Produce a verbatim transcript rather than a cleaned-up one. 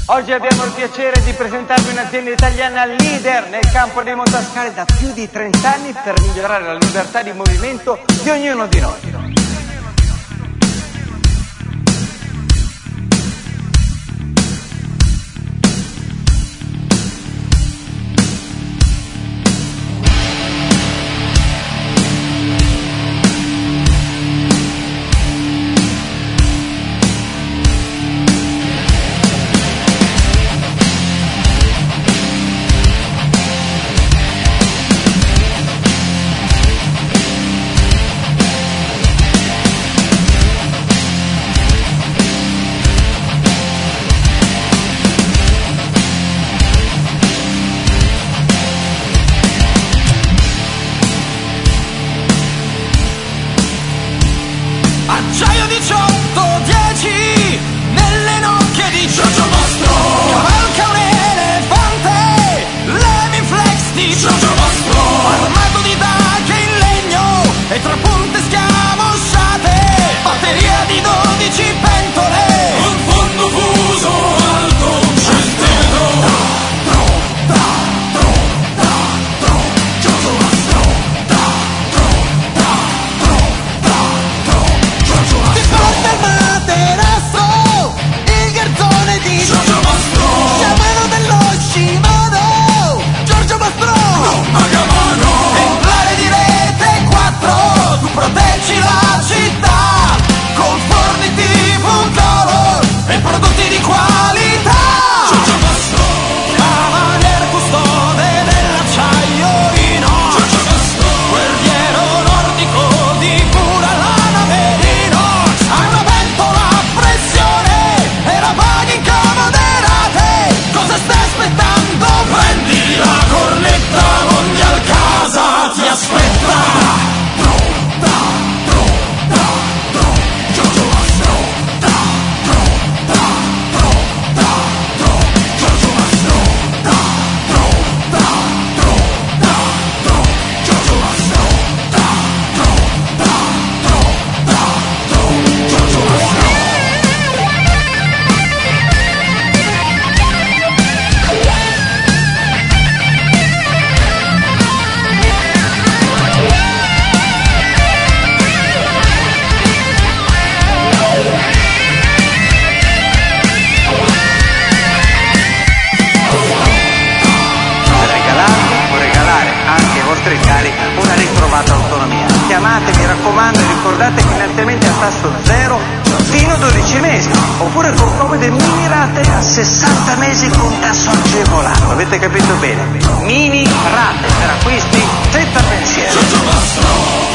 Oggi abbiamo il piacere di presentarvi un'azienda italiana leader nel campo dei montascale da più di trenta anni per migliorare la libertà di movimento di ognuno di noi. Acciaio diciotto dieci nelle nocche di Giorgio Mastro, cavalca un elefante, l'Emiflex di Giorgio Mastro, armato di daghe in legno e tre punte scamosciate, batteria di dodici pentole, un fondo fuso alto, centimetro. Da, tro, da, tro, da, tro, Giorgio Mastro, da, tro, da, tro, da, tro. Ti porta il materasso, il garzone di Giorgio Mastro, sciamano dello Shimano, Giorgio Mastro, non paga mano, esemplare di rete quattro, tu proteggi la città, con forni tipo color e prodotti di qualità. Giorgio Mastro, cavaliere custode dell'acciaioino, Giorgio Mastro, guerriero nordico di pura lana merino. Hai una pentola a pressione e la paghi in camoderate. Cosa stai aspettando? Prendi la cornetta, Mondial casa ti aspetta. Tro, da, tro, da, tro, Giorgio Mastro, da, tro, da, tro, da, tro, Giorgio Mastro, da, tro, da, tro, da, tro, Giorgio Mastro, da, tro, da, tro, da, tro, Giorgio Mastro. Per regalarvi o regalare anche ai vostri cari una ritrovata autonomia. Chiamate, mi raccomando, e ricordate finanziamenti a tasso zero fino a dodici mesi, oppure con comode mini rate a sessanta mesi con tasso agevolato. Avete capito bene? Mini rate per acquisti senza pensiero. Giorgio Mastro.